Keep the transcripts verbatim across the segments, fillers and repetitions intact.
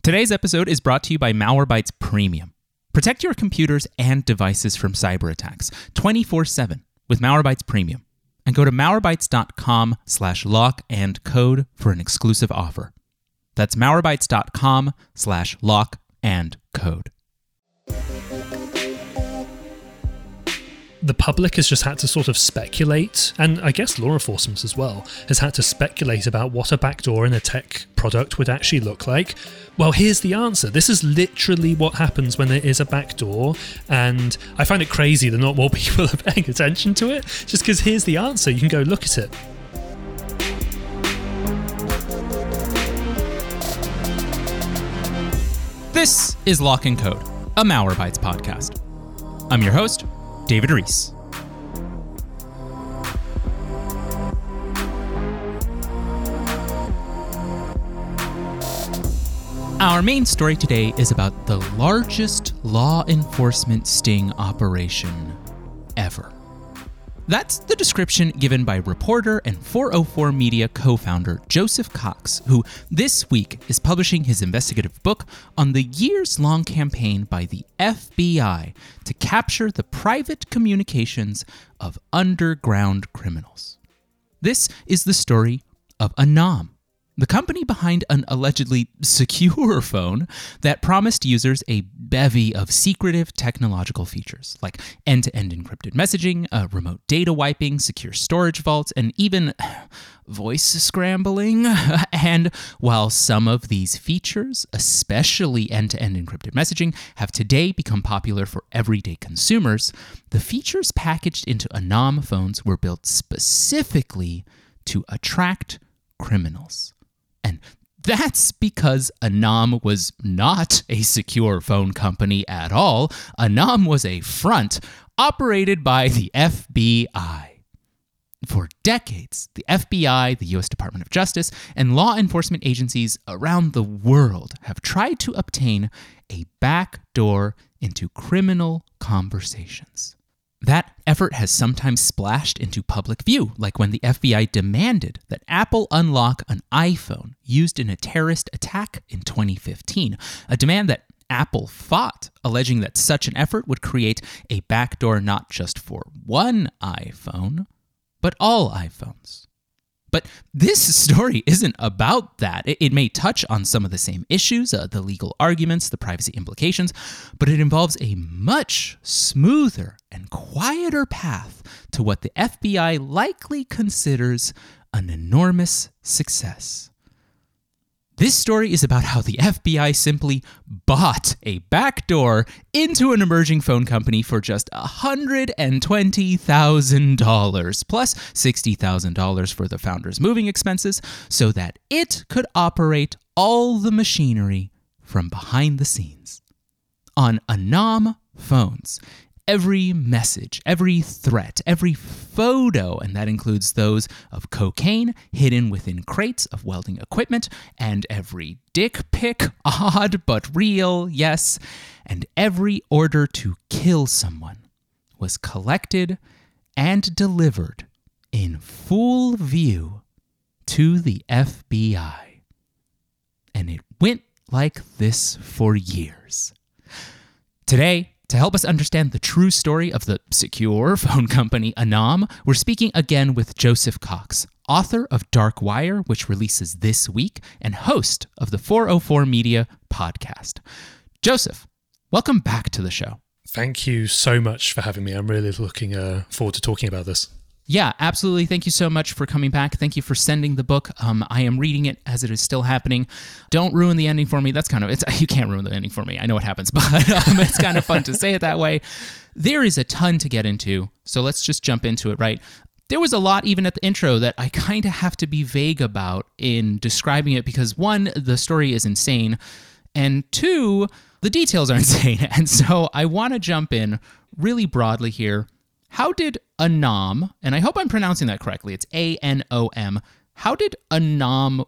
Today's episode is brought to you by Malwarebytes Premium. Protect your computers and devices from cyber attacks twenty-four seven with Malwarebytes Premium. And go to malwarebytes.com slash lock and code for an exclusive offer. That's malwarebytes.com slash lock and code. The public has just had to sort of speculate, and I guess law enforcement as well, has had to speculate about what a backdoor in a tech product would actually look like. Well, here's the answer. This is literally what happens when there is a backdoor, and I find it crazy that not more people are paying attention to it, just because here's the answer. You can go look at it. This is Lock and Code, a Malwarebytes podcast. I'm your host, David Reese. Our main story today is about the largest law enforcement sting operation ever. That's the description given by reporter and four oh four Media co-founder Joseph Cox, who this week is publishing his investigative book on the years-long campaign by the F B I to capture the private communications of underground criminals. This is the story of Anom, the company behind an allegedly secure phone that promised users a bevy of secretive technological features, like end-to-end encrypted messaging, uh, remote data wiping, secure storage vaults, and even voice scrambling. And while some of these features, especially end-to-end encrypted messaging, have today become popular for everyday consumers, the features packaged into Anom phones were built specifically to attract criminals. And that's because Anom was not a secure phone company at all. Anom was a front operated by the F B I. For decades, the F B I, the U S Department of Justice, and law enforcement agencies around the world have tried to obtain a backdoor into criminal conversations. That effort has sometimes splashed into public view, like when the F B I demanded that Apple unlock an iPhone used in a terrorist attack in twenty fifteen, a demand that Apple fought, alleging that such an effort would create a backdoor not just for one iPhone, but all iPhones. But this story isn't about that. It, it may touch on some of the same issues, uh, the legal arguments, the privacy implications, but it involves a much smoother and quieter path to what the F B I likely considers an enormous success. This story is about how the F B I simply bought a backdoor into an emerging phone company for just one hundred twenty thousand dollars, plus sixty thousand dollars for the founder's moving expenses, so that it could operate all the machinery from behind the scenes. On Anom phones, every message, every threat, every photo, and that includes those of cocaine hidden within crates of welding equipment, and every dick pic, odd but real, yes, and every order to kill someone was collected and delivered in full view to the F B I. And it went like this for years. Today, to help us understand the true story of the secure phone company Anom, we're speaking again with Joseph Cox, author of Dark Wire, which releases this week, and host of the four oh four Media podcast. Joseph, welcome back to the show. Thank you so much for having me. I'm really looking uh, forward to talking about this. Yeah, absolutely. Thank you so much for coming back. Thank you for sending the book. Um, I am reading it as it is still happening. Don't ruin the ending for me. That's kind of, it's, you can't ruin the ending for me. I know what happens, but um, it's kind of fun to say it that way. There is a ton to get into, so let's just jump into it, right? There was a lot even at the intro that I kind of have to be vague about in describing it because one, the story is insane, and two, the details are insane. And so I want to jump in really broadly here. How did Anom, and I hope I'm pronouncing that correctly, it's A N O M, How did Anom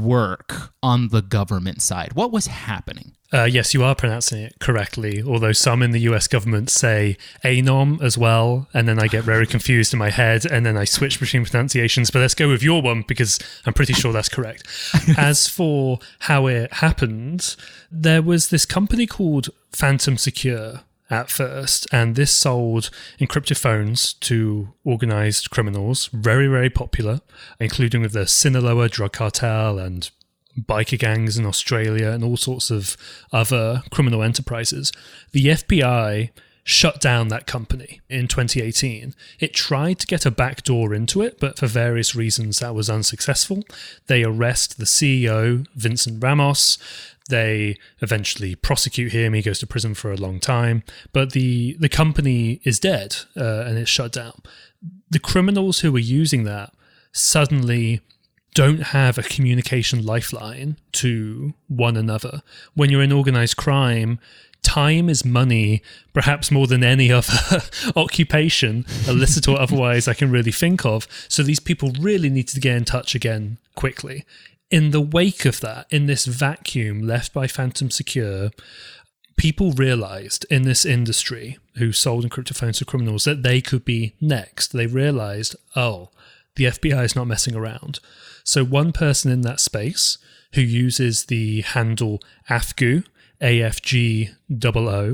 work on the government side? What was happening? Uh, yes, you are pronouncing it correctly, although some in the U S government say Anom as well, and then I get very confused in my head, and then I switch between pronunciations. But let's go with your one, because I'm pretty sure that's correct. As for how it happened, there was this company called Phantom Secure at first, and this sold encrypted phones to organized criminals, very, very popular, including with the Sinaloa drug cartel and biker gangs in Australia and all sorts of other criminal enterprises. The F B I shut down that company in twenty eighteen. It tried to get a backdoor into it, but for various reasons that was unsuccessful. They arrest the C E O, Vincent Ramos. They eventually prosecute him. He goes to prison for a long time. But the, the company is dead uh, and it's shut down. The criminals who were using that suddenly don't have a communication lifeline to one another. When you're in organized crime, time is money, perhaps more than any other occupation, illicit or otherwise, I can really think of. So these people really need to get in touch again quickly. In the wake of that, in this vacuum left by Phantom Secure, people realized in this industry who sold encrypted phones to criminals that they could be next. They realized, oh, the F B I is not messing around. So one person in that space who uses the handle A F G O, A F G O O,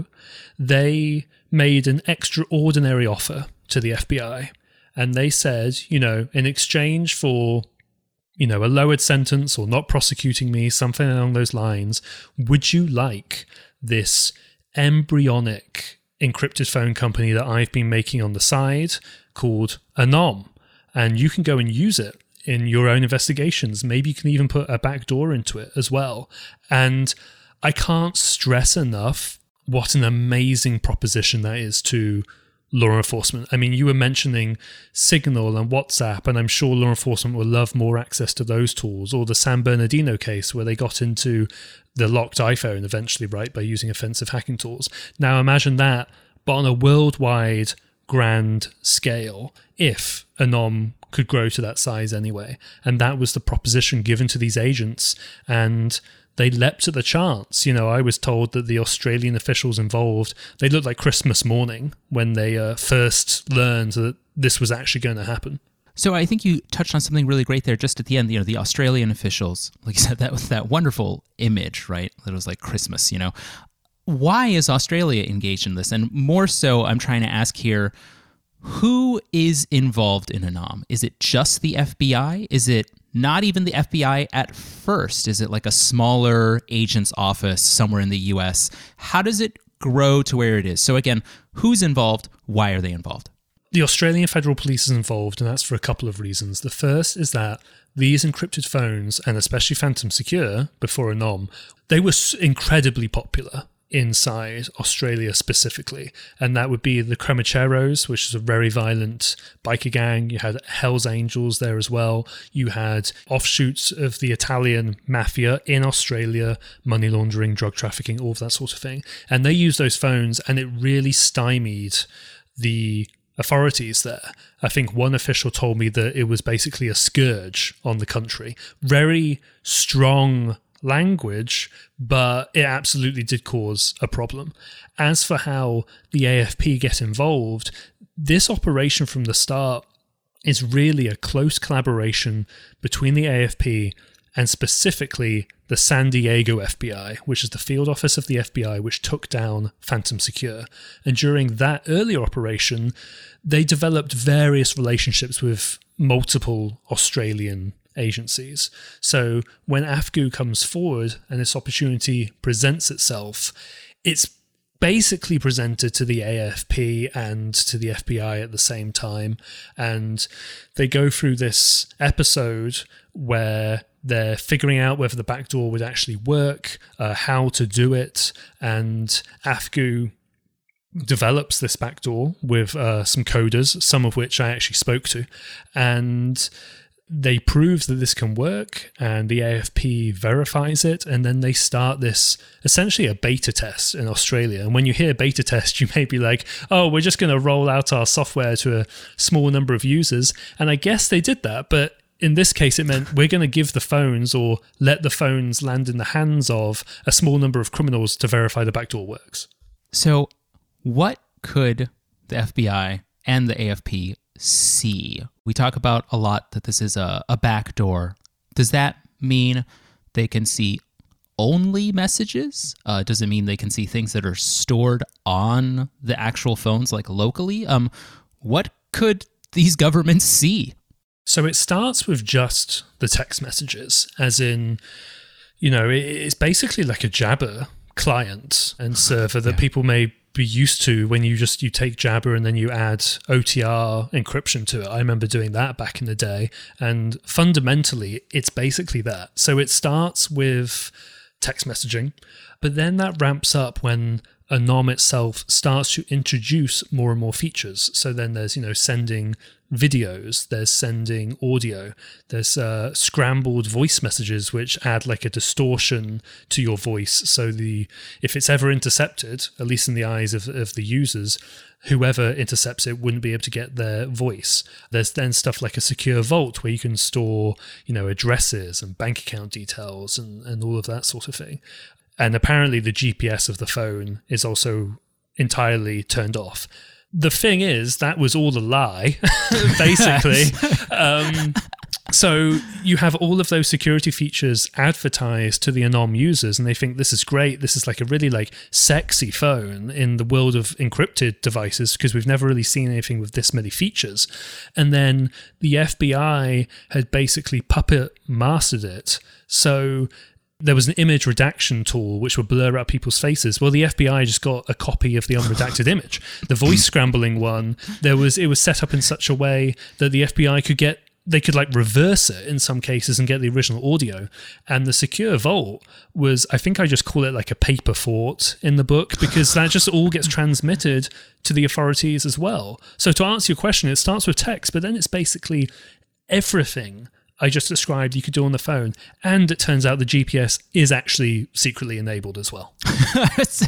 they made an extraordinary offer to the F B I. And they said, you know, in exchange for, you know, a lowered sentence or not prosecuting me, something along those lines, would you like this embryonic encrypted phone company that I've been making on the side called Anom? And you can go and use it in your own investigations. Maybe you can even put a backdoor into it as well. And I can't stress enough what an amazing proposition that is to law enforcement. I mean, you were mentioning Signal and WhatsApp, and I'm sure law enforcement would love more access to those tools, or the San Bernardino case where they got into the locked iPhone eventually, right, by using offensive hacking tools. Now imagine that, but on a worldwide grand scale, if Anom could grow to that size anyway. And that was the proposition given to these agents, and they leapt at the chance. You know, I was told that the Australian officials involved, they looked like Christmas morning when they uh, first learned that this was actually going to happen. So I think you touched on something really great there just at the end. You know, the Australian officials, like you said, that was that wonderful image, right? That was like Christmas, you know. Why is Australia engaged in this? And more so, I'm trying to ask here, who is involved in Anom? Is it just the F B I? Is it not even the F B I at first? Is it like a smaller agent's office somewhere in the U S? How does it grow to where it is? So again, who's involved? Why are they involved? The Australian Federal Police is involved, and that's for a couple of reasons. The first is that these encrypted phones, and especially Phantom Secure before Anom, they were incredibly popular inside Australia specifically, and that would be the Cremecheros, which is a very violent biker gang. You had Hells Angels there as well. You had offshoots of the Italian mafia in Australia, money laundering, drug trafficking, all of that sort of thing. And they used those phones, and it really stymied the authorities there. I think one official told me that it was basically a scourge on the country. Very strong language, but it absolutely did cause a problem. As for how the A F P get involved, this operation from the start is really a close collaboration between the A F P and specifically the San Diego F B I, which is the field office of the F B I, which took down Phantom Secure. And during that earlier operation, they developed various relationships with multiple Australian agencies. So when A F G O comes forward and this opportunity presents itself, it's basically presented to the A F P and to the F B I at the same time. And they go through this episode where they're figuring out whether the backdoor would actually work, uh, how to do it, and A F G O develops this backdoor with uh, some coders, some of which I actually spoke to, and they prove that this can work, and the A F P verifies it, and then they start this, essentially a beta test in Australia. And when you hear beta test, you may be like, oh, we're just going to roll out our software to a small number of users. And I guess they did that, but in this case, it meant we're going to give the phones or let the phones land in the hands of a small number of criminals to verify the backdoor works. So what could the F B I and the A F P see? We talk about a lot that this is a, a backdoor. Does that mean they can see only messages? Uh, does it mean they can see things that are stored on the actual phones, like locally? Um, what could these governments see? So it starts with just the text messages, as in, you know, it's basically like a Jabber client and server that yeah. people may be used to when you just you take Jabber and then you add O T R encryption to it. I remember doing that back in the day, and fundamentally it's basically that. So it starts with text messaging, but then that ramps up when Anom itself starts to introduce more and more features. So then there's, you know, sending videos, there's sending audio, there's uh, scrambled voice messages which add like a distortion to your voice. So the if it's ever intercepted, at least in the eyes of, of the users, whoever intercepts it wouldn't be able to get their voice. There's then stuff like a secure vault where you can store, you know, addresses and bank account details and, and all of that sort of thing. And apparently the G P S of the phone is also entirely turned off. The thing is, that was all a lie, basically. um, so you have all of those security features advertised to the Anom users, and they think this is great. This is like a really like sexy phone in the world of encrypted devices, because we've never really seen anything with this many features. And then the F B I had basically puppet mastered it. So there was an image redaction tool which would blur out people's faces. Well, the F B I just got a copy of the unredacted image. The voice scrambling one, there was it was set up in such a way that the F B I could get they could like reverse it in some cases and get the original audio. And the secure vault was, I think I just call it like a paper fort in the book, because that just all gets transmitted to the authorities as well. So to answer your question, it starts with text, but then it's basically everything I just described you could do on the phone. And it turns out the G P S is actually secretly enabled as well. it's,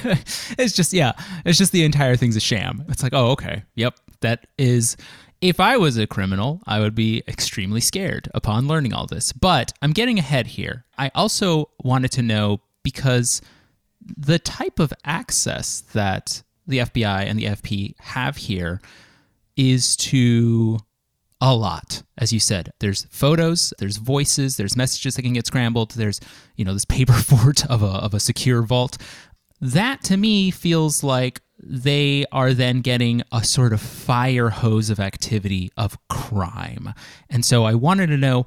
it's just, yeah, it's just the entire thing's a sham. It's like, oh, okay, yep, that is... If I was a criminal, I would be extremely scared upon learning all this. But I'm getting ahead here. I also wanted to know, because the type of access that the F B I and the A F P have here is to a lot. As you said, there's photos, there's voices, there's messages that can get scrambled, there's, you know, this paper fort of a of a secure vault. That to me feels like they are then getting a sort of fire hose of activity of crime. And so I wanted to know,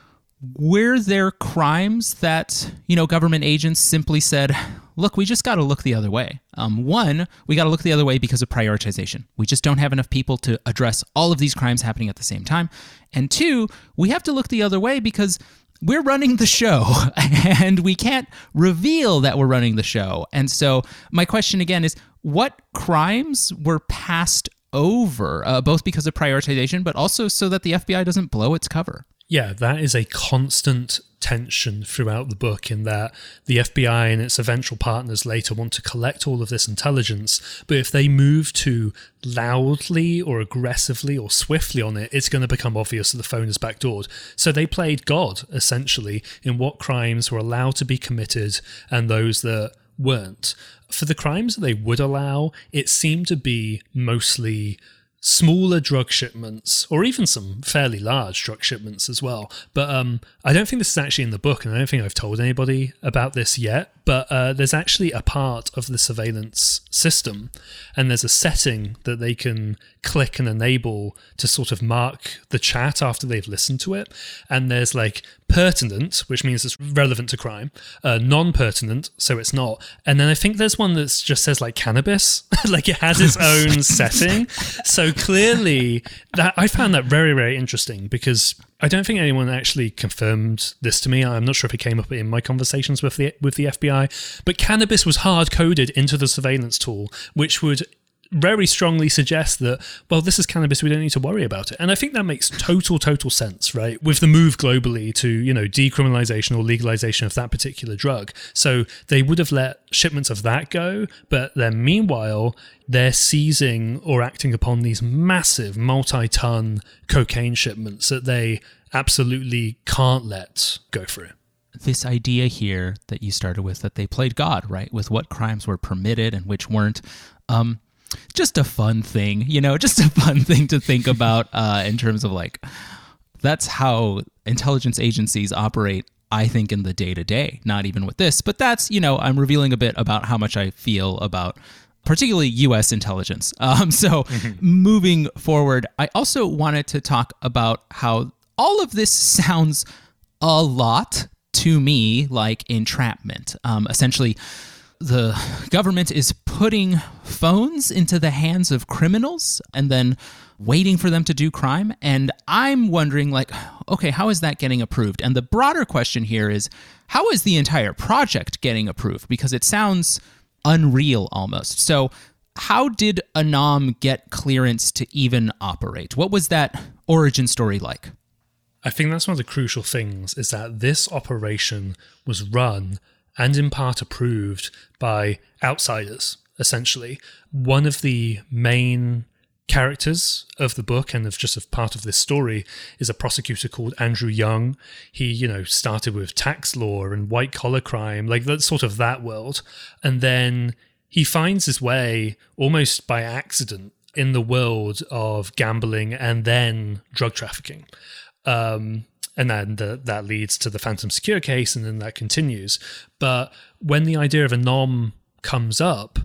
were there crimes that, you know, government agents simply said, look, we just got to look the other way? Um, one, we got to look the other way because of prioritization. We just don't have enough people to address all of these crimes happening at the same time. And two, we have to look the other way because we're running the show and we can't reveal that we're running the show. And so my question again is, what crimes were passed over, uh, both because of prioritization, but also so that the F B I doesn't blow its cover? Yeah, that is a constant tension throughout the book, in that the F B I and its eventual partners later want to collect all of this intelligence, but if they move too loudly or aggressively or swiftly on it, it's going to become obvious that the phone is backdoored. So they played God, essentially, in what crimes were allowed to be committed and those that weren't. For the crimes that they would allow, it seemed to be mostly smaller drug shipments, or even some fairly large drug shipments as well. But um, I don't think this is actually in the book, and I don't think I've told anybody about this yet, but uh, there's actually a part of the surveillance system, and there's a setting that they can click and enable to sort of mark the chat after they've listened to it. And there's like pertinent, which means it's relevant to crime, uh, non-pertinent, so it's not. And then I think there's one that just says like cannabis, like it has its own setting. So clearly, that I found that very, very interesting, because I don't think anyone actually confirmed this to me. I'm not sure if it came up in my conversations with the with the F B I, but cannabis was hard-coded into the surveillance tool, which would very strongly suggest that, well, this is cannabis, we don't need to worry about it. And I think that makes total, total sense, right? With the move globally to, you know, decriminalization or legalization of that particular drug. So they would have let shipments of that go, but then meanwhile, they're seizing or acting upon these massive multi-ton cocaine shipments that they absolutely can't let go through. This idea here that you started with, that they played God, right? With what crimes were permitted and which weren't. Um, just a fun thing, you know, just a fun thing to think about uh, in terms of like, that's how intelligence agencies operate, I think, in the day-to-day, not even with this. But that's, you know, I'm revealing a bit about how much I feel about particularly U S intelligence. Um, so mm-hmm. moving forward, I also wanted to talk about how all of this sounds a lot to me like entrapment. Um, essentially, the government is putting phones into the hands of criminals and then waiting for them to do crime. And I'm wondering, like, okay, how is that getting approved? And the broader question here is, how is the entire project getting approved? Because it sounds unreal almost. So how did Anom get clearance to even operate? What was that origin story like? I think that's one of the crucial things, is that this operation was run and in part approved by outsiders, essentially. One of the main characters of the book and of just a part of this story is a prosecutor called Andrew Young. He, you know, started with tax law and white collar crime, like that's sort of that world. And then he finds his way almost by accident in the world of gambling and then drug trafficking. Um, and then the, that leads to the Phantom Secure case, and then that continues. But when the idea of Anom comes up,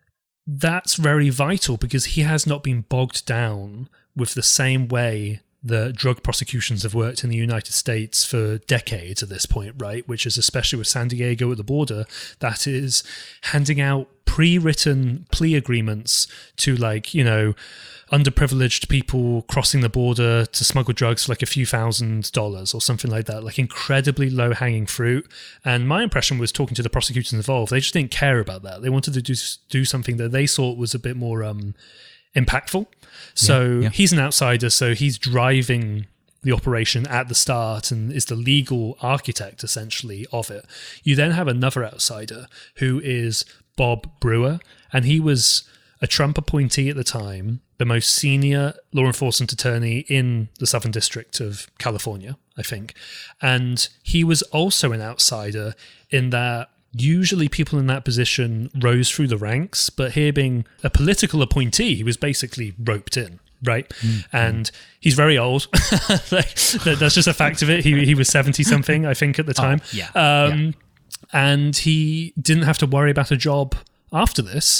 that's very vital because he has not been bogged down with the same way the drug prosecutions have worked in the United States for decades at this point, right? Which is especially with San Diego at the border, that is handing out pre-written plea agreements to, like, you know, underprivileged people crossing the border to smuggle drugs for like a few thousand dollars or something like that, like incredibly low-hanging fruit. And my impression was, talking to the prosecutors involved, they just didn't care about that. They wanted to do do something that they thought was a bit more um, impactful. So yeah, yeah. He's an outsider, so he's driving the operation at the start and is the legal architect, essentially, of it. You then have another outsider who is Bob Brewer, and he was a Trump appointee at the time, the most senior law enforcement attorney in the Southern District of California, I think. And he was also an outsider in that usually people in that position rose through the ranks, but here being a political appointee, he was basically roped in, right? Mm-hmm. And he's very old. Like, that's just a fact of it. He he was seventy-something, I think, at the time. Oh, yeah. Um, yeah. And he didn't have to worry about a job after this.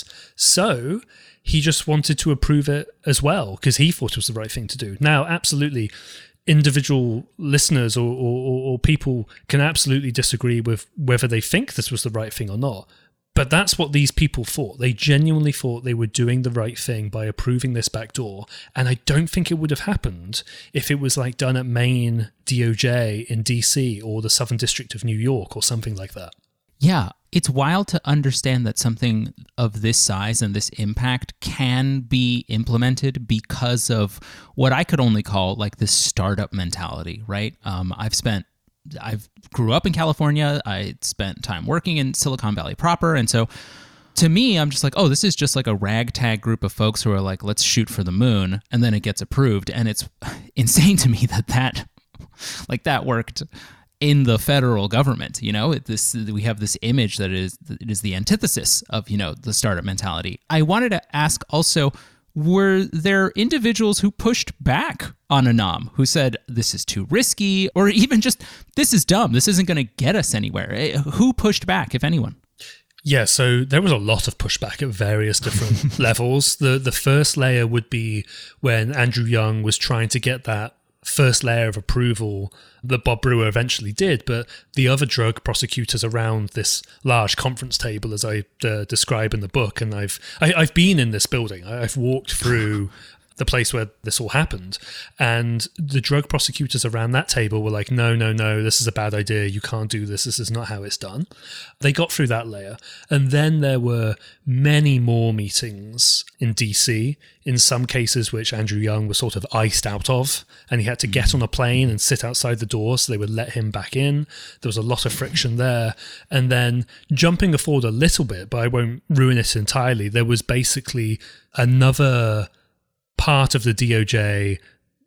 So he just wanted to approve it as well because he thought it was the right thing to do. Now, absolutely, individual listeners or, or, or people can absolutely disagree with whether they think this was the right thing or not. But that's what these people thought. They genuinely thought they were doing the right thing by approving this backdoor. And I don't think it would have happened if it was like done at Maine D O J in D C or the Southern District of New York or something like that. Yeah, it's wild to understand that something of this size and this impact can be implemented because of what I could only call like this startup mentality, right? Um, I've spent, I've grew up in California. I spent time working in Silicon Valley proper. And so to me, I'm just like, oh, this is just like a ragtag group of folks who are like, let's shoot for the moon. And then it gets approved. And it's insane to me that that, like that worked in the federal government. You know, this we have this image that is it is the antithesis of, you know, the startup mentality. I wanted to ask also, were there individuals who pushed back on Anom, who said this is too risky, or even just this is dumb, this isn't going to get us anywhere? Who pushed back, if anyone? Yeah, so there was a lot of pushback at various different levels. The the first layer would be when Andrew Young was trying to get that first layer of approval that Bob Brewer eventually did, but the other drug prosecutors around this large conference table, as I uh, describe in the book, and I've I, I've been in this building, I've walked through the place where this all happened, and the drug prosecutors around that table were like, no, no, no, this is a bad idea, you can't do this, this is not how it's done. They got through that layer, and then there were many more meetings in D C, in some cases which Andrew Young was sort of iced out of, and he had to get on a plane and sit outside the door so they would let him back in. There was a lot of friction there. And then jumping forward a little bit, but I won't ruin it entirely, there was basically another part of the D O J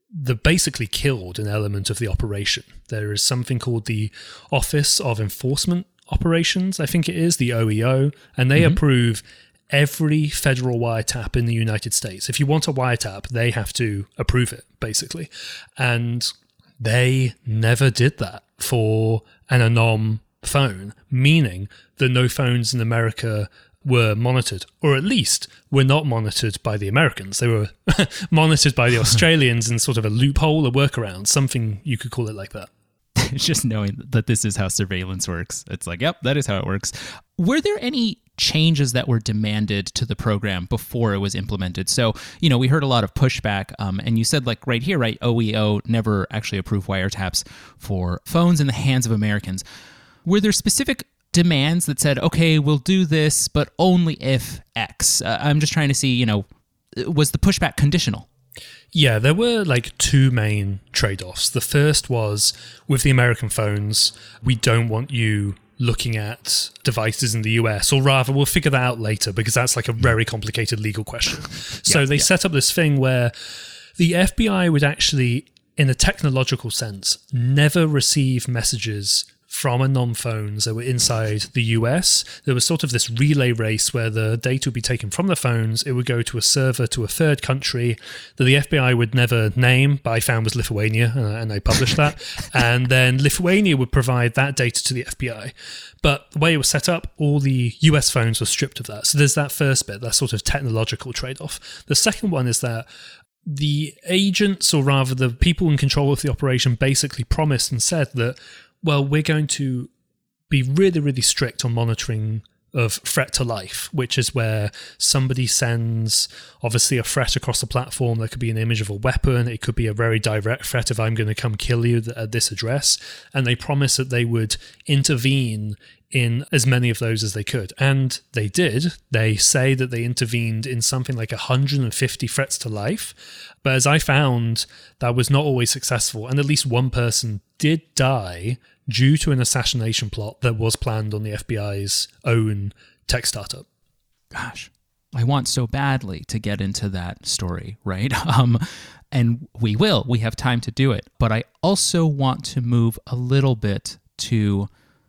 they basically killed an element of the operation. There is something called the Office of Enforcement Operations, I think it is, the O E O, and they mm-hmm. approve every federal wiretap in the United States. If you want a wiretap, they have to approve it, basically. And they never did that for an Anom phone, meaning that no phones in America were monitored, or at least were not monitored by the Americans. They were monitored by the Australians in sort of a loophole, a workaround, something you could call it like that. Just knowing that this is how surveillance works. It's like, yep, that is how it works. Were there any changes that were demanded to the program before it was implemented? So, you know, we heard a lot of pushback, um, and you said, like, right here, right, O E O never actually approved wiretaps for phones in the hands of Americans. Were there specific demands that said, okay, we'll do this, but only if X? Uh, I'm just trying to see, you know, was the pushback conditional? Yeah, there were like two main trade-offs. The first was with the American phones, we don't want you looking at devices in the U S, or rather, we'll figure that out later because that's like a very complicated legal question. So yeah, they yeah. set up this thing where the F B I would actually, in a technological sense, never receive messages from Anom phones that were inside the U S. There was sort of this relay race where the data would be taken from the phones, it would go to a server to a third country that the F B I would never name, but I found was Lithuania, uh, and I published that. And then Lithuania would provide that data to the F B I. But the way it was set up, all the U S phones were stripped of that. So there's that first bit, that sort of technological trade-off. The second one is that the agents, or rather the people in control of the operation, basically promised and said that, well, we're going to be really, really strict on monitoring of threat to life, which is where somebody sends, obviously, a threat across the platform. That could be an image of a weapon. It could be a very direct threat if I'm going to come kill you at this address. And they promised that they would intervene in as many of those as they could. And they did. They say that they intervened in something like one hundred fifty threats to life. But as I found, that was not always successful. And at least one person did die due to an assassination plot that was planned on the F B I's own tech startup. Gosh, I want so badly to get into that story, right? Um, and we will. We have time to do it. But I also want to move a little bit to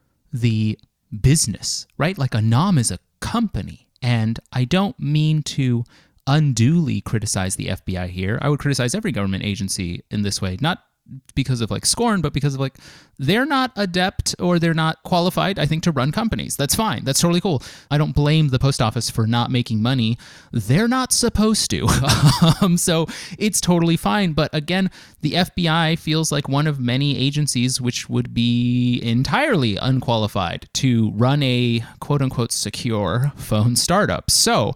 the business, right? Like Anom is a company, and I don't mean to unduly criticize the F B I here. I would criticize every government agency in this way, not because of like scorn, but because of like they're not adept or they're not qualified, I think, to run companies. That's fine. That's totally cool. I don't blame the post office for not making money. They're not supposed to. um, so it's totally fine. But again, the F B I feels like one of many agencies which would be entirely unqualified to run a quote unquote secure phone startup. So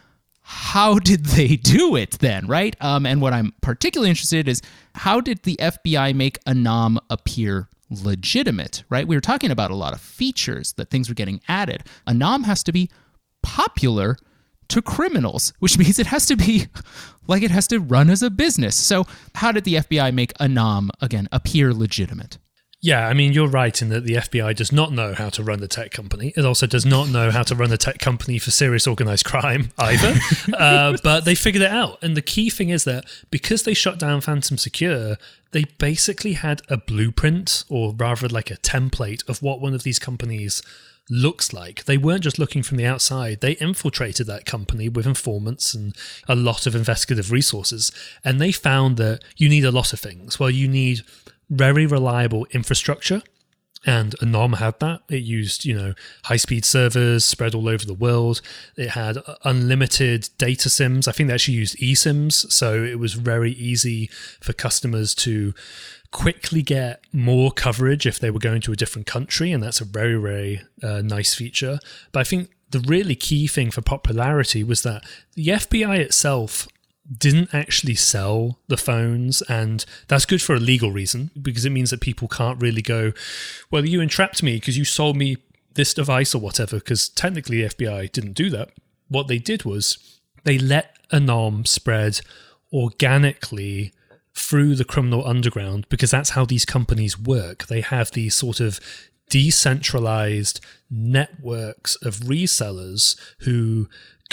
how did they do it then, right? Um, and what I'm particularly interested in is how did the F B I make Anom appear legitimate, right? We were talking about a lot of features that things were getting added. Anom has to be popular to criminals, which means it has to be like it has to run as a business. So how did the F B I make Anom, again, appear legitimate? Yeah, I mean, you're right in that the F B I does not know how to run a tech company. It also does not know how to run a tech company for serious organized crime either. uh, but they figured it out. And the key thing is that because they shut down Phantom Secure, they basically had a blueprint, or rather like a template of what one of these companies looks like. They weren't just looking from the outside. They infiltrated that company with informants and a lot of investigative resources. And they found that you need a lot of things. Well, you need very reliable infrastructure, and Anom had that. It used, you know, high-speed servers spread all over the world. It had unlimited data SIMs. I think they actually used eSIMs, so it was very easy for customers to quickly get more coverage if they were going to a different country, and that's a very, very uh, nice feature. But I think the really key thing for popularity was that the F B I itself didn't actually sell the phones, and that's good for a legal reason, because it means that people can't really go, well, you entrapped me because you sold me this device or whatever, because technically the F B I didn't do that. What they did was they let Anom spread organically through the criminal underground, because that's how these companies work. They have these sort of decentralized networks of resellers who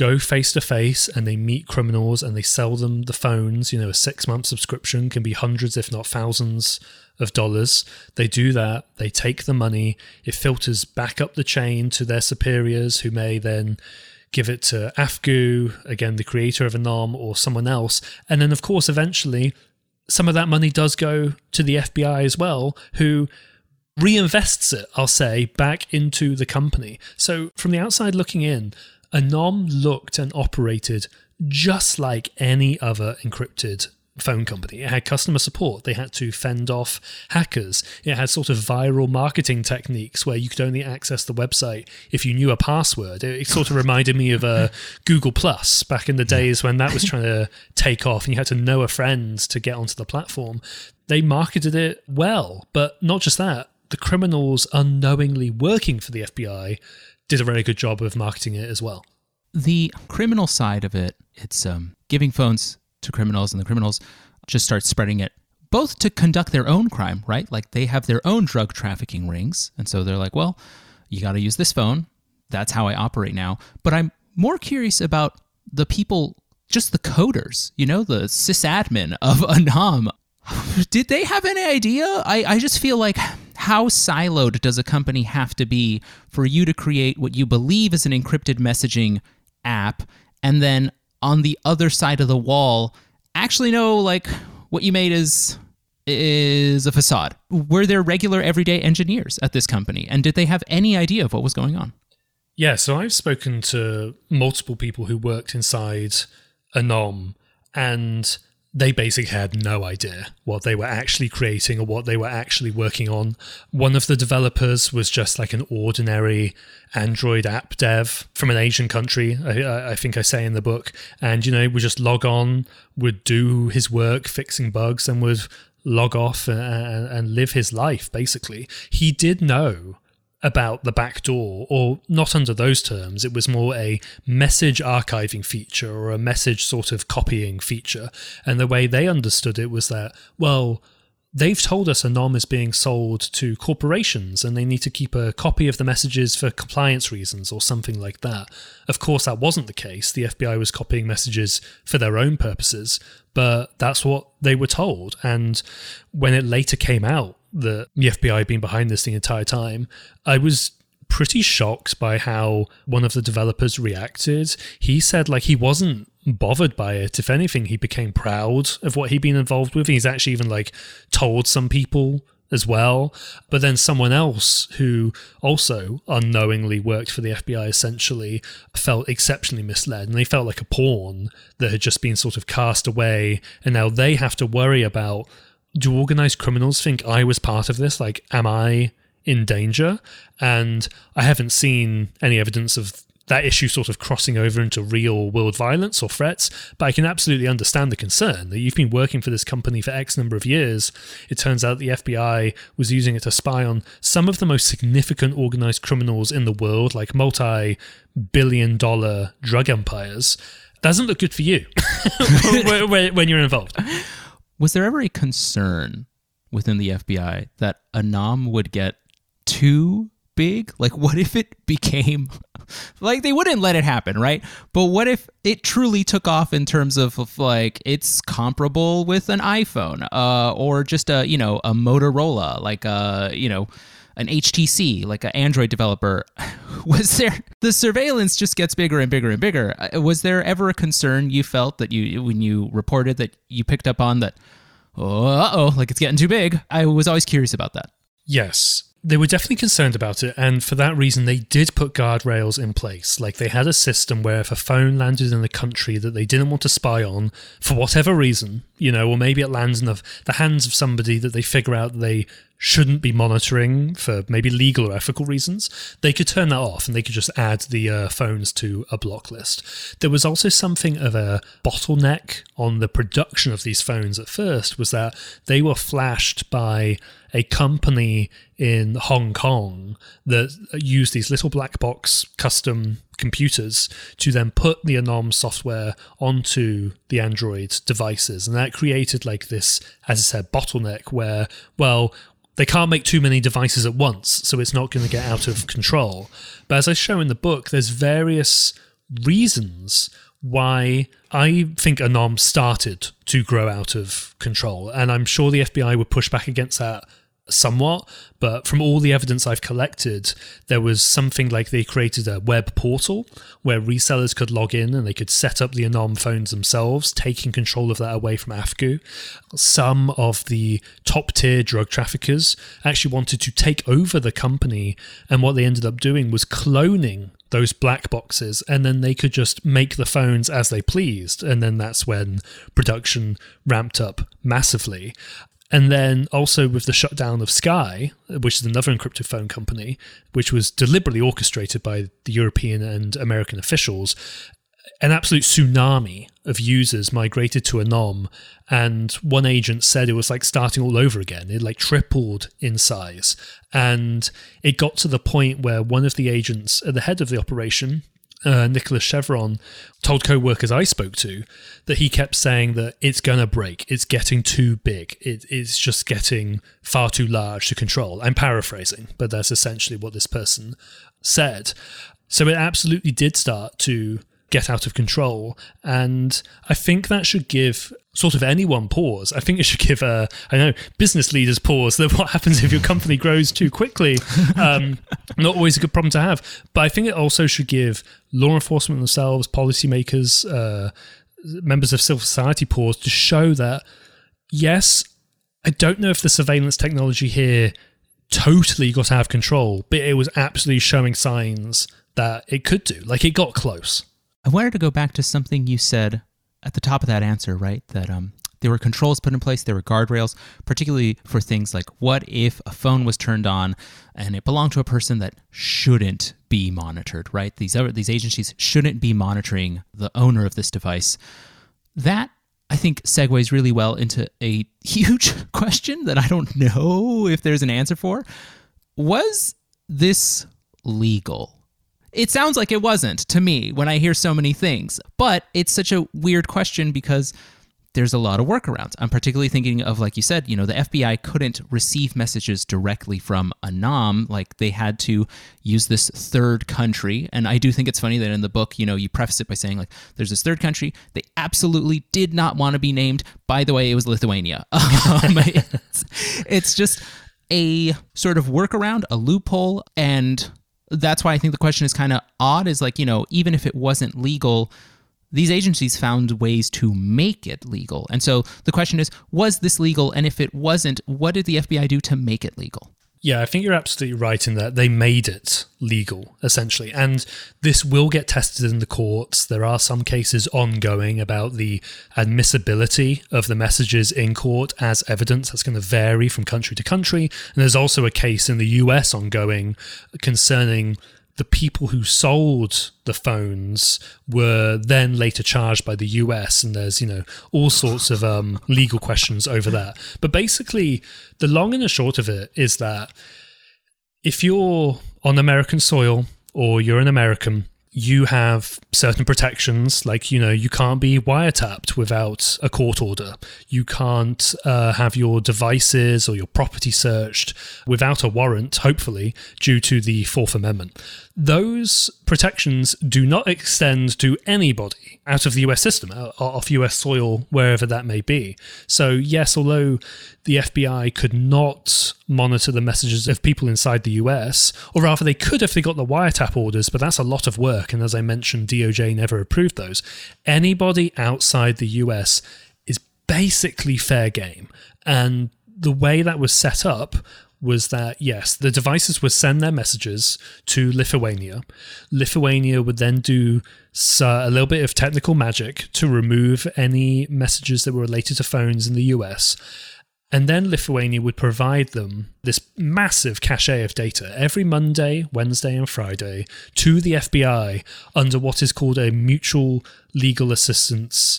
go face to face and they meet criminals and they sell them the phones. You know, a six month subscription can be hundreds, if not thousands of dollars. They do that. They take the money. It filters back up the chain to their superiors, who may then give it to Afgu, again, the creator of Anom, or someone else. And then, of course, eventually, some of that money does go to the F B I as well, who reinvests it, I'll say, back into the company. So from the outside looking in, Anom looked and operated just like any other encrypted phone company. It had customer support. They had to fend off hackers. It had sort of viral marketing techniques where you could only access the website if you knew a password. It, it sort of reminded me of uh, Google Plus back in the days when that was trying to take off and you had to know a friend to get onto the platform. They marketed it well, but not just that. The criminals unknowingly working for the F B I did a very good job of marketing it as well. The criminal side of it, it's um, giving phones to criminals, and the criminals just start spreading it both to conduct their own crime, right? Like they have their own drug trafficking rings. And so they're like, well, you got to use this phone. That's how I operate now. But I'm more curious about the people, just the coders, you know, the sysadmin of Anom. Did they have any idea? I, I just feel like, how siloed does a company have to be for you to create what you believe is an encrypted messaging app, and then on the other side of the wall actually know like what you made is is a facade? Were there regular everyday engineers at this company, and did they have any idea of what was going on? Yeah, so I've spoken to multiple people who worked inside Anom, and they basically had no idea what they were actually creating or what they were actually working on. One of the developers was just like an ordinary Android app dev from an Asian country, I, I think I say in the book. And, you know, would just log on, would do his work fixing bugs, and would log off and, and live his life, basically. He did know about the backdoor, or not under those terms. It was more a message archiving feature or a message sort of copying feature. And the way they understood it was that, well, they've told us Anom is being sold to corporations and they need to keep a copy of the messages for compliance reasons or something like that. Of course, that wasn't the case. The F B I was copying messages for their own purposes, but that's what they were told. And when it later came out that the F B I had been behind this the entire time, I was pretty shocked by how one of the developers reacted. He said like he wasn't bothered by it. If anything, he became proud of what he'd been involved with. He's actually even like told some people as well. But then someone else who also unknowingly worked for the F B I essentially felt exceptionally misled, and they felt like a pawn that had just been sort of cast away, and now they have to worry about, do organized criminals think I was part of this? Like, am I in danger? And I haven't seen any evidence of that issue sort of crossing over into real world violence or threats, but I can absolutely understand the concern that you've been working for this company for X number of years. It turns out the F B I was using it to spy on some of the most significant organized criminals in the world, like multi-billion dollar drug empires. Doesn't look good for you when you're involved. Was there ever a concern within the F B I that Anom would get too big? Like, what if it became, like, they wouldn't let it happen, right? But what if it truly took off in terms of, of like, it's comparable with an iPhone, uh, or just a, you know, a Motorola, like a, you know, an H T C, like an Android developer? Was there, the surveillance just gets bigger and bigger and bigger. Was there ever a concern you felt that you, when you reported, that you picked up on that, oh, uh-oh, like it's getting too big? I was always curious about that. Yes. They were definitely concerned about it, and for that reason they did put guardrails in place. Like, they had a system where if a phone landed in a country that they didn't want to spy on, for whatever reason, you know, or maybe it lands in the, the hands of somebody that they figure out they shouldn't be monitoring for maybe legal or ethical reasons, they could turn that off and they could just add the uh, phones to a block list. There was also something of a bottleneck on the production of these phones at first, was that they were flashed by a company in Hong Kong that used these little black box custom computers to then put the Anom software onto the Android devices. And that created like this, as I said, bottleneck where, well, they can't make too many devices at once, so it's not going to get out of control. But as I show in the book, there's various reasons why I think Anom started to grow out of control. And I'm sure the F B I would push back against that somewhat, but from all the evidence I've collected, there was something like they created a web portal where resellers could log in and they could set up the Anom phones themselves, taking control of that away from A F G U. Some of the top tier drug traffickers actually wanted to take over the company, and what they ended up doing was cloning those black boxes, and then they could just make the phones as they pleased, and then that's when production ramped up massively. And then also with the shutdown of Sky, which is another encrypted phone company, which was deliberately orchestrated by the European and American officials, an absolute tsunami of users migrated to Anom, and one agent said it was like starting all over again. It like tripled in size. And it got to the point where one of the agents at the head of the operation, Uh, Nicholas Chevron, told co-workers I spoke to that he kept saying that it's going to break, it's getting too big, it, it's just getting far too large to control. I'm paraphrasing, but that's essentially what this person said. So it absolutely did start to get out of control, and I think that should give sort of anyone pause. I think it should give, uh, I know, business leaders pause, that what happens if your company grows too quickly. Um, not always a good problem to have, but I think it also should give law enforcement themselves, policymakers, uh, members of civil society pause to show that, yes, I don't know if the surveillance technology here totally got out of control, but it was absolutely showing signs that it could do. Like, it got close. I wanted to go back to something you said at the top of that answer, right? That um, there were controls put in place, there were guardrails, particularly for things like what if a phone was turned on and it belonged to a person that shouldn't be monitored, right? These other, these agencies shouldn't be monitoring the owner of this device. That, I think, segues really well into a huge question that I don't know if there's an answer for. Was this legal? It sounds like it wasn't to me when I hear so many things, but it's such a weird question because there's a lot of workarounds. I'm particularly thinking of, like you said, you know, the F B I couldn't receive messages directly from Anom, like they had to use this third country. And I do think it's funny that in the book, you know, you preface it by saying like, there's this third country. They absolutely did not want to be named. By the way, it was Lithuania. Um, it's, it's just a sort of workaround, a loophole, and that's why I think the question is kind of odd, is like, you know, even if it wasn't legal, these agencies found ways to make it legal. And so the question is, was this legal? And if it wasn't, what did the F B I do to make it legal? Yeah, I think you're absolutely right in that they made it legal, essentially. And this will get tested in the courts. There are some cases ongoing about the admissibility of the messages in court as evidence. That's going to vary from country to country. And there's also a case in the U S ongoing concerning the people who sold the phones were then later charged by the U S, and there's, you know, all sorts of um, legal questions over that. But basically, the long and the short of it is that if you're on American soil or you're an American, you have certain protections, like, you know, you can't be wiretapped without a court order. You can't uh, have your devices or your property searched without a warrant, hopefully, due to the Fourth Amendment. Those protections do not extend to anybody out of the U S system, off U S soil, wherever that may be. So yes, although the F B I could not monitor the messages of people inside the U S, or rather they could if they got the wiretap orders, but that's a lot of work, and as I mentioned, D O J never approved those. Anybody outside the U S is basically fair game, and the way that was set up was that, yes, the devices would send their messages to Lithuania. Lithuania would then do uh, a little bit of technical magic to remove any messages that were related to phones in the U S. And then Lithuania would provide them this massive cache of data every Monday, Wednesday, and Friday to the F B I under what is called a mutual legal assistance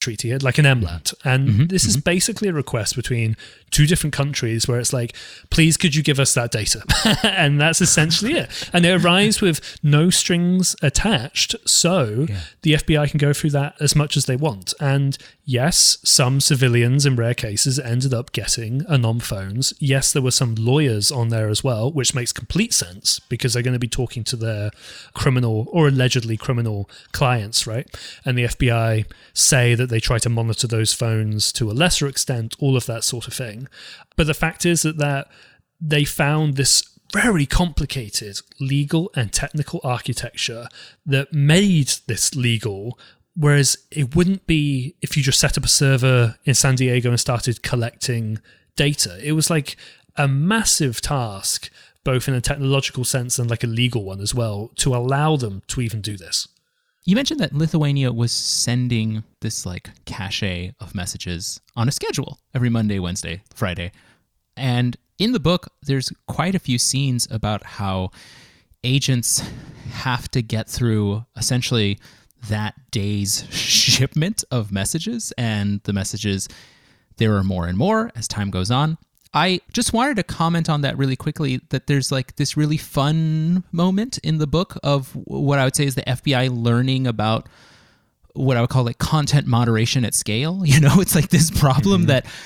treaty, like an M LAT. And mm-hmm, this mm-hmm. is basically a request between two different countries where it's like, please, could you give us that data? And that's essentially it. And it arrives with no strings attached. So yeah. the F B I can go through that as much as they want. And yes, some civilians in rare cases ended up getting anom phones. Yes, there were some lawyers on there as well, which makes complete sense because they're going to be talking to their criminal or allegedly criminal clients, right? And the F B I say that they try to monitor those phones to a lesser extent, all of that sort of thing. But the fact is that, that they found this very complicated legal and technical architecture that made this legal, whereas it wouldn't be if you just set up a server in San Diego and started collecting data. It was like a massive task, both in a technological sense and like a legal one as well, to allow them to even do this. You mentioned that Lithuania was sending this like cache of messages on a schedule every Monday, Wednesday, Friday. And in the book, there's quite a few scenes about how agents have to get through essentially that day's shipment of messages, and the messages, there are more and more as time goes on. I just wanted to comment on that really quickly, that there's like this really fun moment in the book of what I would say is the F B I learning about what I would call like content moderation at scale. You know, it's like this problem mm-hmm. that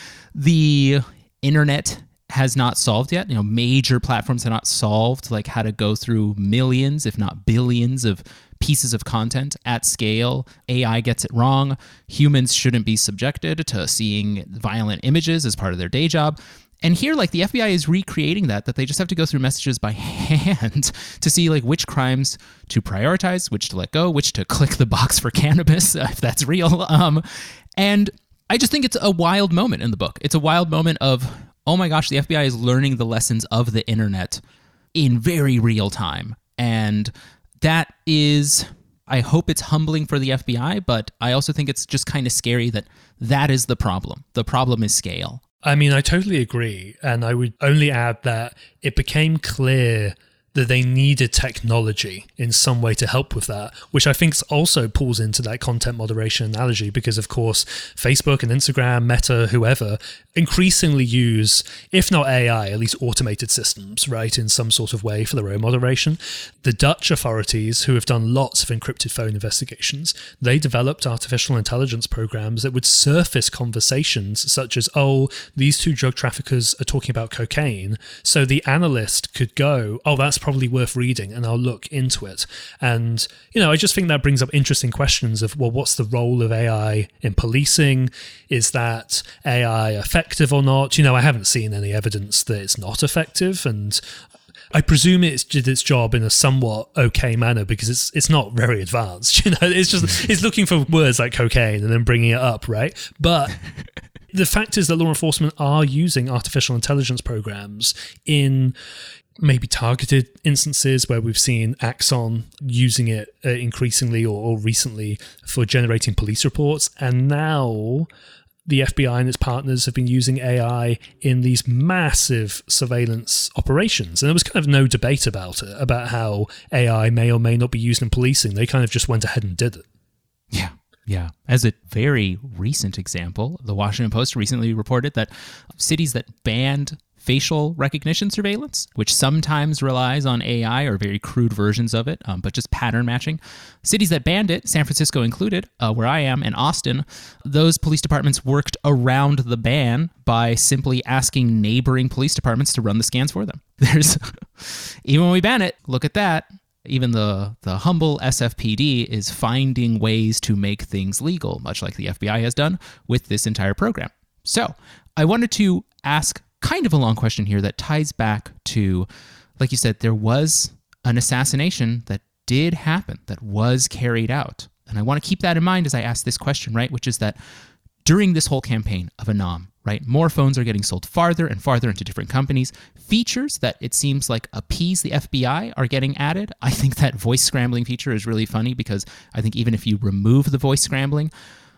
the internet has not solved yet. You know, major platforms have not solved like how to go through millions, if not billions of pieces of content at scale. A I gets it wrong. Humans shouldn't be subjected to seeing violent images as part of their day job. And here, like, the F B I is recreating that, that they just have to go through messages by hand to see, like, which crimes to prioritize, which to let go, which to click the box for cannabis, if that's real. Um, and I just think it's a wild moment in the book. It's a wild moment of, oh my gosh, the F B I is learning the lessons of the internet in very real time. And that is, I hope it's humbling for the F B I, but I also think it's just kind of scary that that is the problem. The problem is scale. I mean, I totally agree. And I would only add that it became clear that they needed technology in some way to help with that, which I think also pulls into that content moderation analogy because, of course, Facebook and Instagram, Meta, whoever, increasingly use, if not A I, at least automated systems, right, in some sort of way for their own moderation. The Dutch authorities, who have done lots of encrypted phone investigations, they developed artificial intelligence programs that would surface conversations such as, oh, these two drug traffickers are talking about cocaine, so the analyst could go, oh, that's probably worth reading, and I'll look into it. And, you know, I just think that brings up interesting questions of, well, what's the role of A I in policing? Is that A I effective or not? You know, I haven't seen any evidence that it's not effective, and I presume it's did its job in a somewhat okay manner because it's it's not very advanced. You know, it's just it's looking for words like cocaine and then bringing it up, right? But the fact is that law enforcement are using artificial intelligence programs in maybe targeted instances where we've seen Axon using it uh, increasingly or, or recently for generating police reports. And now the F B I and its partners have been using A I in these massive surveillance operations. And there was kind of no debate about it, about how A I may or may not be used in policing. They kind of just went ahead and did it. Yeah. Yeah. As a very recent example, the Washington Post recently reported that cities that banned facial recognition surveillance, which sometimes relies on A I or very crude versions of it, um, but just pattern matching. Cities that banned it, San Francisco included, uh, where I am, and Austin, those police departments worked around the ban by simply asking neighboring police departments to run the scans for them. There's, even when we ban it, look at that. Even the, the humble S F P D is finding ways to make things legal, much like the F B I has done with this entire program. So I wanted to ask kind of a long question here that ties back to, like you said, there was an assassination that did happen, that was carried out. And I want to keep that in mind as I ask this question, right? Which is that during this whole campaign of Anom, right, more phones are getting sold farther and farther into different companies. Features that it seems like appease the F B I are getting added. I think that voice scrambling feature is really funny because I think even if you remove the voice scrambling,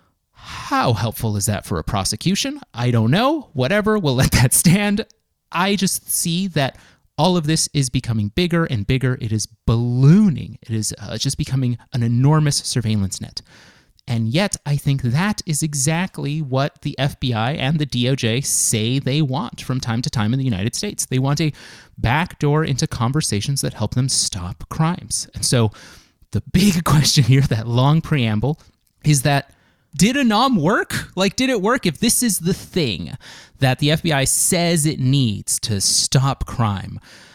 how helpful is that for a prosecution? I don't know. Whatever, we'll let that stand. I just see that all of this is becoming bigger and bigger. It is ballooning. It is uh, just becoming an enormous surveillance net. And yet, I think that is exactly what the F B I and the D O J say they want from time to time in the United States. They want a backdoor into conversations that help them stop crimes. And so the big question here, that long preamble, is that did Anom work? Like, did it work? If this is the thing that the F B I says it needs to stop crime,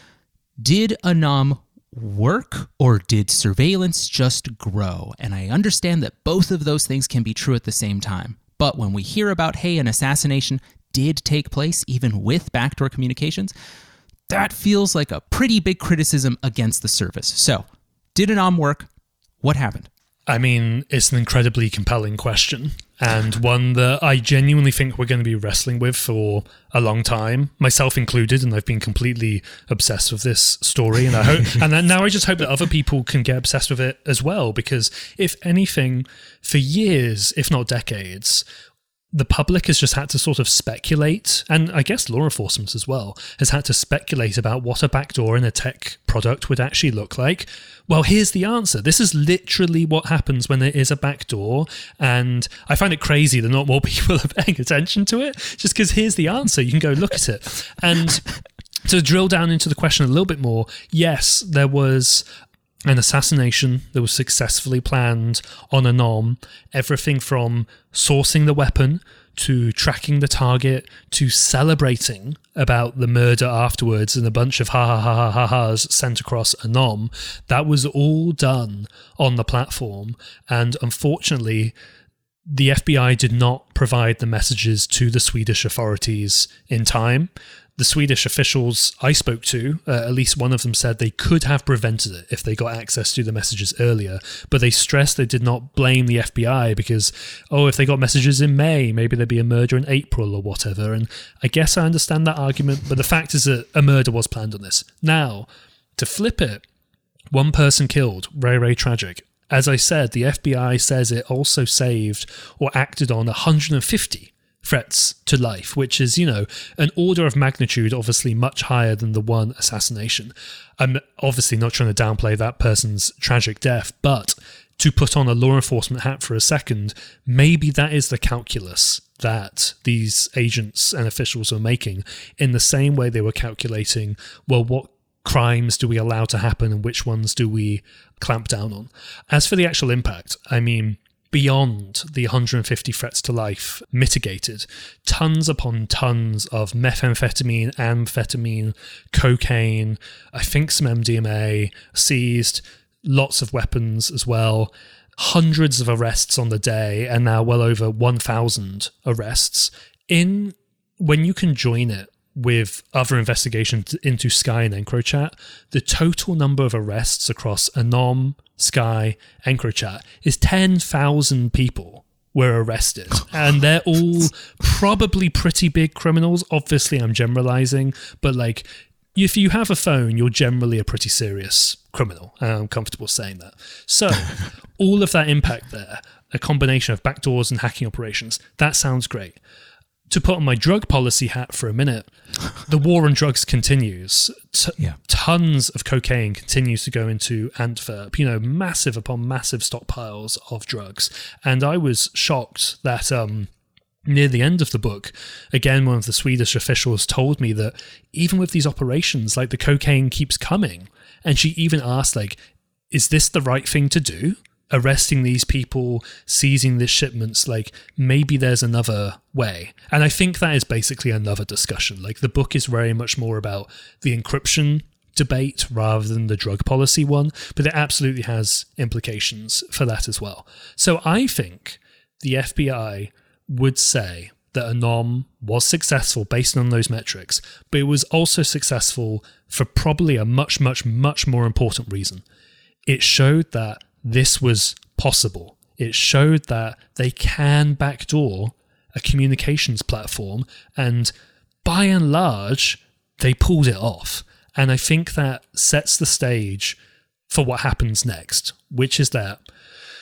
did Anom work, or did surveillance just grow? And I understand that both of those things can be true at the same time. But when we hear about, hey, an assassination did take place, even with backdoor communications, that feels like a pretty big criticism against the service. So, did Anom work? What happened? I mean, it's an incredibly compelling question, and one that I genuinely think we're going to be wrestling with for a long time, myself included, and I've been completely obsessed with this story, and I hope, and then now I just hope that other people can get obsessed with it as well, because if anything, for years, if not decades, the public has just had to sort of speculate, and I guess law enforcement as well, has had to speculate about what a backdoor in a tech product would actually look like. Well, here's the answer. This is literally what happens when there is a backdoor, and I find it crazy that not more people are paying attention to it, just because here's the answer. You can go look at it. And to drill down into the question a little bit more, yes, there was an assassination that was successfully planned on Anom. Everything from sourcing the weapon to tracking the target to celebrating about the murder afterwards and a bunch of ha ha ha ha ha ha's sent across Anom. That was all done on the platform. And unfortunately, the F B I did not provide the messages to the Swedish authorities in time. The Swedish officials I spoke to, uh, at least one of them said they could have prevented it if they got access to the messages earlier, but they stressed they did not blame the F B I because, oh, if they got messages in May, maybe there'd be a murder in April or whatever. And I guess I understand that argument, but the fact is that a murder was planned on this. Now, to flip it, one person killed, very, very tragic. As I said, the F B I says it also saved or acted on one hundred fifty threats to life, which is, you know, an order of magnitude obviously much higher than the one assassination. I'm obviously not trying to downplay that person's tragic death, but to put on a law enforcement hat for a second, maybe that is the calculus that these agents and officials are making, in the same way they were calculating, well, what crimes do we allow to happen and which ones do we clamp down on? As for the actual impact, I mean, beyond the one hundred fifty threats to life mitigated, tons upon tons of methamphetamine, amphetamine, cocaine, I think some M D M A seized, lots of weapons as well, hundreds of arrests on the day, and now well over one thousand arrests. In when you can join it with other investigations into Sky and EncroChat, the total number of arrests across Anom, Sky, EncroChat is ten thousand people were arrested. And they're all probably pretty big criminals. Obviously, I'm generalizing, but like, if you have a phone, you're generally a pretty serious criminal. And I'm comfortable saying that. So all of that impact there, a combination of backdoors and hacking operations, that sounds great. To put on my drug policy hat for a minute, the war on drugs continues. T- yeah. Tons of cocaine continues to go into Antwerp, you know, massive upon massive stockpiles of drugs. And I was shocked that um, near the end of the book, again, one of the Swedish officials told me that even with these operations, like, the cocaine keeps coming. And she even asked, like, is this the right thing to do? Arresting these people, seizing these shipments, like, maybe there's another way. And I think that is basically another discussion. Like, the book is very much more about the encryption debate rather than the drug policy one, but it absolutely has implications for that as well. So I think the F B I would say that Anom was successful based on those metrics, but it was also successful for probably a much, much, much more important reason. It showed that this was possible. It showed that they can backdoor a communications platform, and by and large, they pulled it off. And I think that sets the stage for what happens next, which is that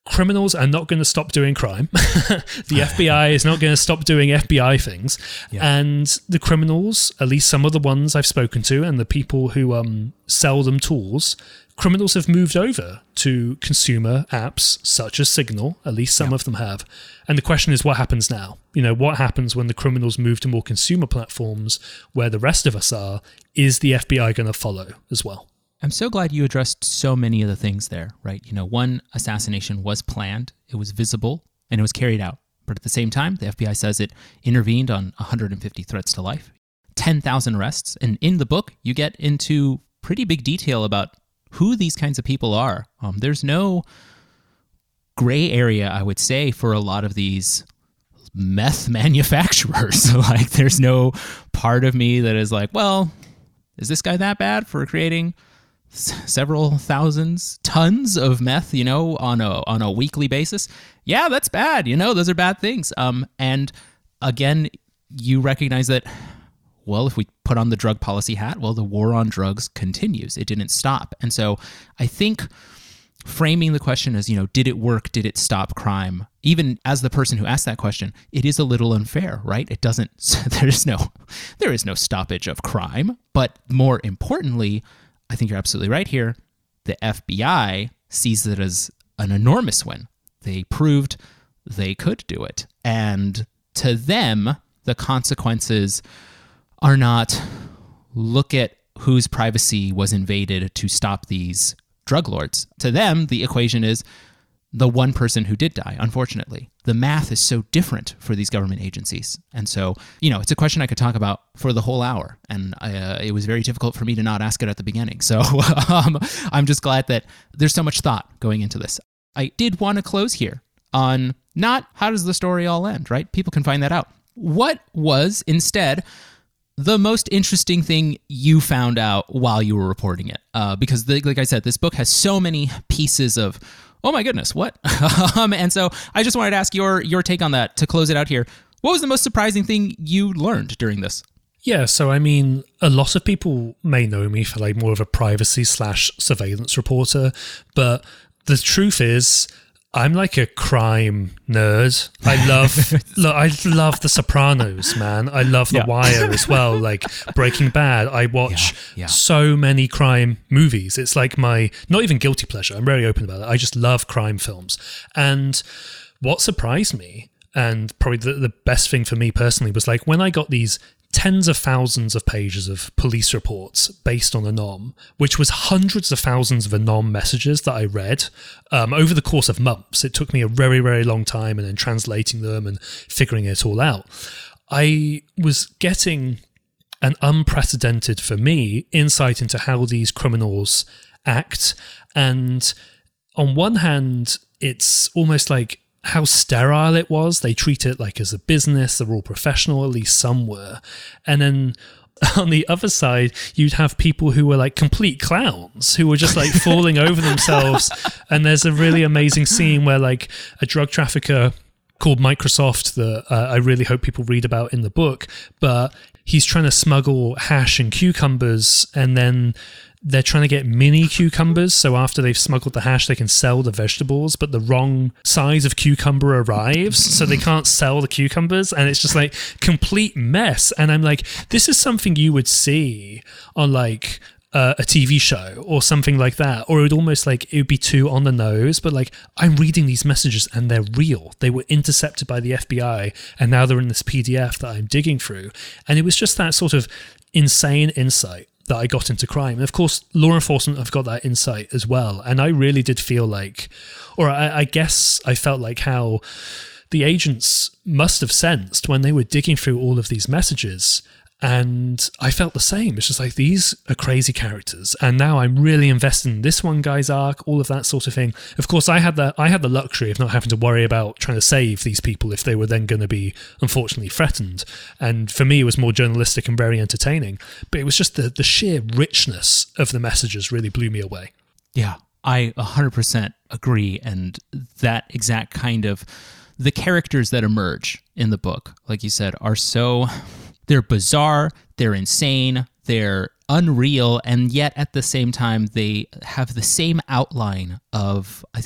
criminals are not going to stop doing crime. The F B I is not going to stop doing F B I things. Yeah. And the criminals, at least some of the ones I've spoken to and the people who um, sell them tools, criminals have moved over to consumer apps such as Signal, at least some yeah. of them have. And the question is, what happens now? You know, what happens when the criminals move to more consumer platforms where the rest of us are? Is the F B I going to follow as well? I'm so glad you addressed so many of the things there, right? You know, one assassination was planned, it was visible, and it was carried out. But at the same time, the F B I says it intervened on one hundred fifty threats to life, ten thousand arrests. And in the book, you get into pretty big detail about who these kinds of people are. Um, there's no gray area, I would say, for a lot of these meth manufacturers. Like, there's no part of me that is like, well, is this guy that bad for creating several thousands tons of meth, you know, on a on a weekly basis? Yeah, that's bad. You know, those are bad things. Um, and again, you recognize that, well, if we put on the drug policy hat, well, the war on drugs continues. It didn't stop. And so I think framing the question as, you know, did it work? Did it stop crime? Even as the person who asked that question, it is a little unfair, right? It doesn't, there is no, there is no stoppage of crime. But more importantly, I think you're absolutely right here. The F B I sees it as an enormous win. They proved they could do it. And to them, the consequences are not look at whose privacy was invaded to stop these drug lords. To them, the equation is the one person who did die, unfortunately. The math is so different for these government agencies. And so, you know, it's a question I could talk about for the whole hour. And uh, it was very difficult for me to not ask it at the beginning. So um, I'm just glad that there's so much thought going into this. I did want to close here on not how does the story all end, right? People can find that out. What was instead the most interesting thing you found out while you were reporting it? Uh, because the, like I said, this book has so many pieces of, oh my goodness, what? um, and so I just wanted to ask your your take on that to close it out here. What was the most surprising thing you learned during this? Yeah, so I mean, a lot of people may know me for like more of a privacy slash surveillance reporter, but the truth is, I'm like a crime nerd. I love, look, I love The Sopranos, man. I love The yeah. Wire as well, like Breaking Bad. I watch yeah, yeah. so many crime movies. It's like my, not even guilty pleasure. I'm very open about it. I just love crime films. And what surprised me, and probably the, the best thing for me personally, was like when I got these tens of thousands of pages of police reports based on Anom, which was hundreds of thousands of Anom messages that I read um, over the course of months. It took me a very, very long time and then translating them and figuring it all out. I was getting an unprecedented, for me, insight into how these criminals act. And on one hand, it's almost like how sterile it was. They treat it like as a business. They're all professional, at least some were. And then on the other side, you'd have people who were like complete clowns, who were just like falling over themselves. And there's a really amazing scene where like a drug trafficker called Microsoft that uh, I really hope people read about in the book, but he's trying to smuggle hash and cucumbers, and then they're trying to get mini cucumbers, so after they've smuggled the hash, they can sell the vegetables, but the wrong size of cucumber arrives, so they can't sell the cucumbers, and it's just like complete mess. And I'm like, this is something you would see on like uh, a T V show or something like that, or it would almost like, it would be too on the nose, but like, I'm reading these messages and they're real. They were intercepted by the F B I, and now they're in this P D F that I'm digging through. And it was just that sort of insane insight that I got into crime. And of course, law enforcement have got that insight as well. And I really did feel like, or I, I guess I felt like how the agents must have sensed when they were digging through all of these messages. And I felt the same. It's just like, these are crazy characters, and now I'm really invested in this one guy's arc, all of that sort of thing. Of course, I had the I had the luxury of not having to worry about trying to save these people if they were then going to be, unfortunately, threatened. And for me, it was more journalistic and very entertaining. But it was just the, the sheer richness of the messages really blew me away. Yeah, I one hundred percent agree. And that exact kind of, the characters that emerge in the book, like you said, are so... they're bizarre, they're insane, they're unreal, and yet at the same time, they have the same outline of, I think you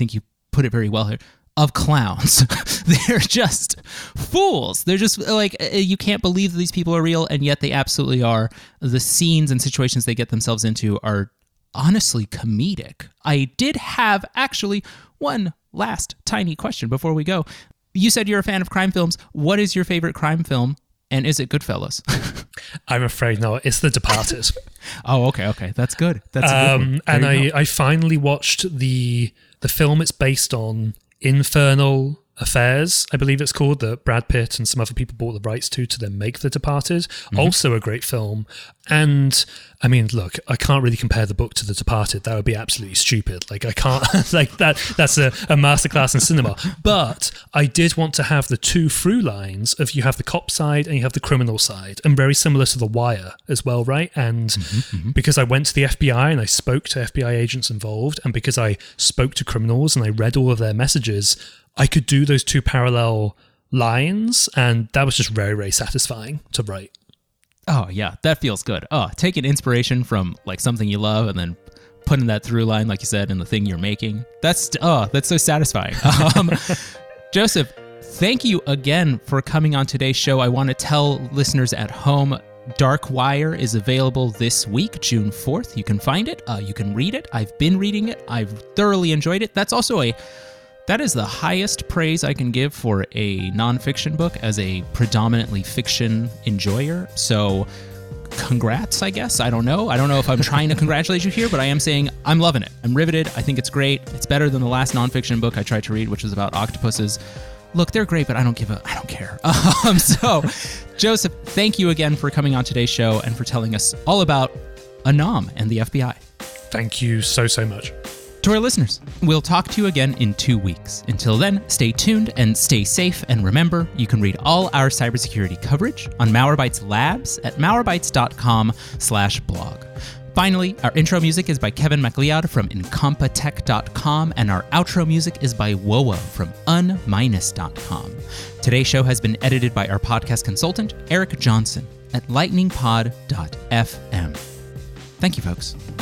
put it very well here, of clowns. They're just fools. They're just like, you can't believe that these people are real, and yet they absolutely are. The scenes and situations they get themselves into are honestly comedic. I did have actually one last tiny question before we go. You said you're a fan of crime films. What is your favorite crime film, and is it Goodfellas? I'm afraid not. It's The Departed. Oh, okay, okay. That's good. That's a good um, one. and I, go. I finally watched the the film it's based on, Infernal Affairs, I believe it's called, that Brad Pitt and some other people bought the rights to to then make The Departed. Mm-hmm. Also a great film. And I mean, look, I can't really compare the book to The Departed. That would be absolutely stupid. Like I can't, like that, that's a, a masterclass in cinema. But I did want to have the two through lines of you have the cop side and you have the criminal side, and very similar to The Wire as well, right? And mm-hmm, mm-hmm. because I went to the F B I and I spoke to F B I agents involved, and because I spoke to criminals and I read all of their messages, I could do those two parallel lines, and that was just very, very satisfying to write. Oh, yeah, that feels good. Oh, taking inspiration from like something you love and then putting that through line, like you said, in the thing you're making. That's, oh, that's so satisfying. Um, Joseph, thank you again for coming on today's show. I want to tell listeners at home, Dark Wire is available this week, June fourth. You can find it. Uh, you can read it. I've been reading it. I've thoroughly enjoyed it. That's also a... That is the highest praise I can give for a nonfiction book as a predominantly fiction enjoyer. So congrats, I guess. I don't know. I don't know if I'm trying to congratulate you here, but I am saying I'm loving it. I'm riveted. I think it's great. It's better than the last nonfiction book I tried to read, which was about octopuses. Look, they're great, but I don't give a, I don't care. Um, so, Joseph, thank you again for coming on today's show and for telling us all about Anam and the F B I. Thank you so, so much. To our listeners, we'll talk to you again in two weeks. Until then, stay tuned and stay safe. And remember, you can read all our cybersecurity coverage on Malwarebytes Labs at malwarebytes.com slash blog. Finally, our intro music is by Kevin MacLeod from incompetech dot com, and our outro music is by Wowo from un minus dot com. Today's show has been edited by our podcast consultant, Eric Johnson, at lightning pod dot f m. Thank you, folks.